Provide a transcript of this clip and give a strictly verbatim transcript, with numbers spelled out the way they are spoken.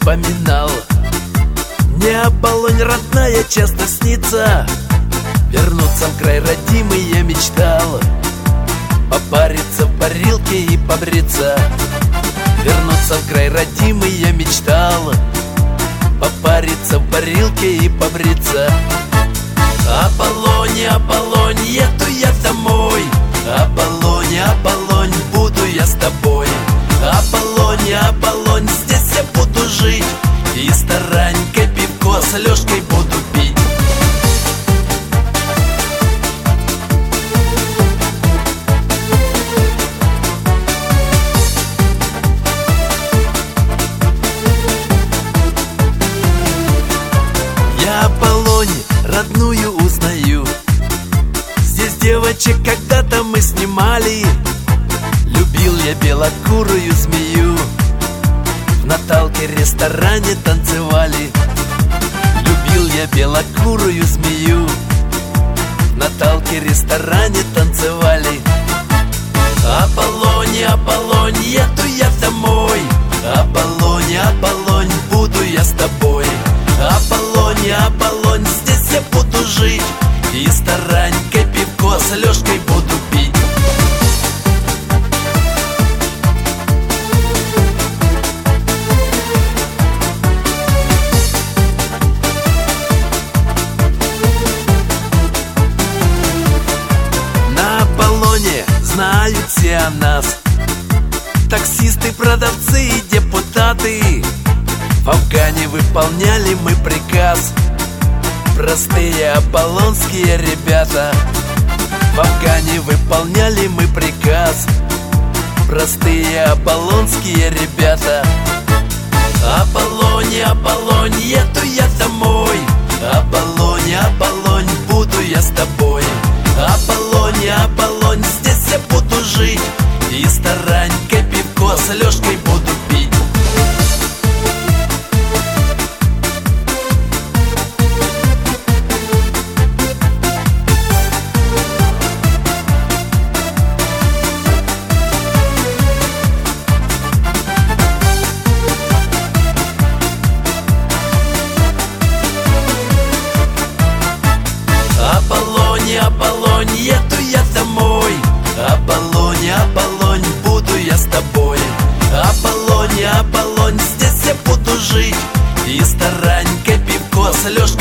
вспоминал. Мне Аполлонь родная часто снится, вернуться в край родимый я мечтал. Попариться в парилке и побриться, вернуться в край родимый я мечтал. Попариться в парилке и побриться. Аполлонь, Аполлонь, еду я домой. Аполлонь, Аполлонь, буду я с тобой. Аполлонь, Аполлонь, здесь я буду жить, и старанькой пивко с Лёшкой буду пить. Я Аполлонь родную узнаю. Здесь девочек когда-то мы снимали. Любил я белокурую змею. В Наталке ресторане танцевали. Любил я белокурую змею. В Наталке ресторане танцевали. Аполлонь, Аполлонь, еду я домой. Аполлонь, Аполлонь, буду я с тобой. Аполлонь, Аполлонь, здесь я буду жить, и старанькой пивко с Лёшкой буду пить. На Аполлоне знают все о нас, таксисты, продавцы и депутаты. В Афгане выполняли мы приказ, простые аполлонские ребята. В Афгане выполняли мы приказ, простые аполлонские ребята. Аполлонь, Аполлонь, еду я домой. Аполлонь, Аполлонь, буду я с тобой. Аполлонь, Аполлонь, здесь я буду жить, и старанькой пивко с Лёшкой буду пить. Аполлонь, Аполлонь, еду я домой. Аполлонь, Аполлонь, буду я с тобой. Аполлонь, Аполлонь, здесь я буду жить, и старанькой пивко с Лёшкой